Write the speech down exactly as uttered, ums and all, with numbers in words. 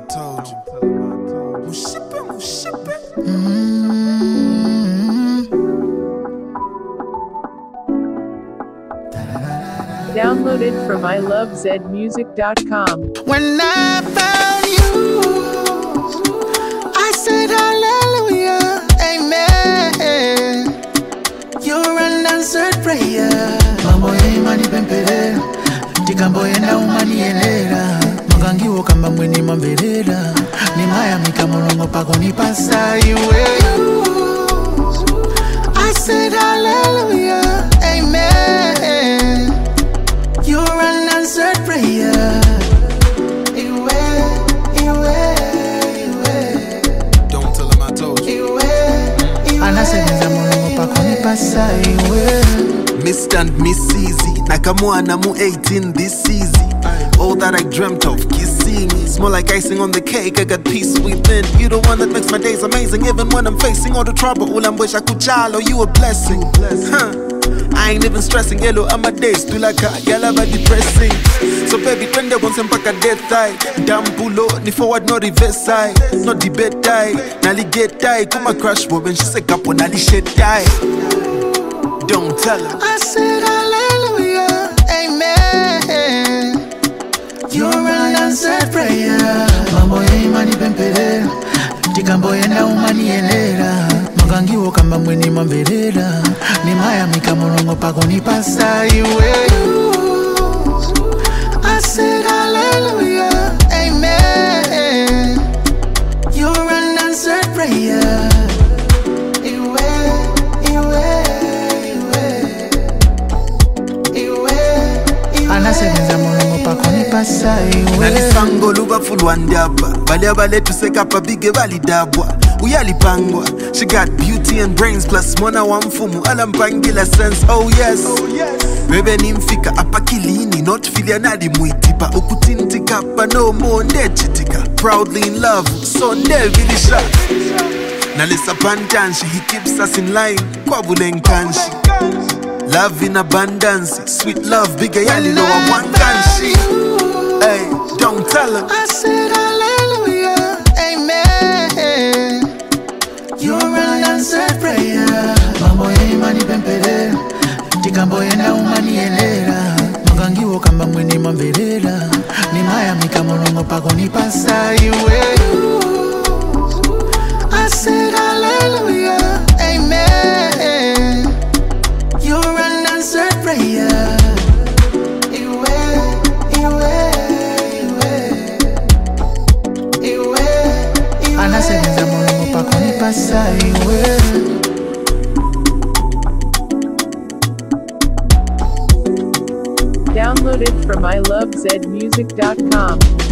told you. Mushipe, mushipe. Download it from I love zed music dot com. When I found you, I said hallelujah, amen. You're an answered prayer. Mambo ya imani pempelera, tikambo yenda umani elera. Magangiwo kamba mweni mamverera, ni maya mikamolongo pako ni pasa iwe. I said hallelujah, amen. You're an answered prayer. Iwe, iwe, iwe. Don't tell him I told you. Iwe, iwe. Anasebenza mulungu pako ni pasa iwe. Mister and Miss Easy, Nakamwana mu eighteen this easy. All that I dreamt of, kissing me. It's more like icing on the cake, I got peace within. You the one that makes my days amazing, even when I'm facing all the trouble. Ulambwesha kuchalo, you a blessing. Huh. I ain't even stressing, yellow, I'm a days, do like a yellow, depressing. So baby, when they want some pack a death tie, damn pulo, ni forward, no reverse side, no debate tie, nali get tie, come a crash, but when she say kapo, nali shit die. Don't tell her. I said hallelujah, amen. You're an answered prayer. Mambo ya imani pempelera, tikambo yenda umani elera. Magangiwo kamba mweni mamverera, ni maya mikamolongo pako ni pasa iwe. I said hallelujah, amen. You're an answered prayer. Iwe, iwe, iwe. Iwe, iwe. Anasebenza mulungu pako ni pasa iwe. Nalisango luba fulwa ndaba, bali abale tusekapa bige bali dabwa. Uyalipangwa, she got beauty and brains plus mwana wa mfumu alampangila sense, oh yes, oh yes. Bebe nimfika apa kilini, not filia nadi muitipa. Ukutinti kapa no more ndechitika. Proudly in love, so nevilisha. Nalisa pantanshi, he keeps us in line. Kwa vule nkanshi, love in abundance, sweet love, bigger yali lo wa wankanshi. Hey, don't tell him. I said hallelujah, amen. You're an answered prayer. Mambo ya imani pempelera, tikambo yenda umani elera. Magangiwo kamba mweni mamverera, ni maya mikamolongo pako ni pasa iwe. I said hallelujah, amen. You're an answered prayer. Iwe, iwe, iwe. Iwe, iwe. Anasebenza mulungu pako ni pasa iwe. Download it from I love zed music dot com.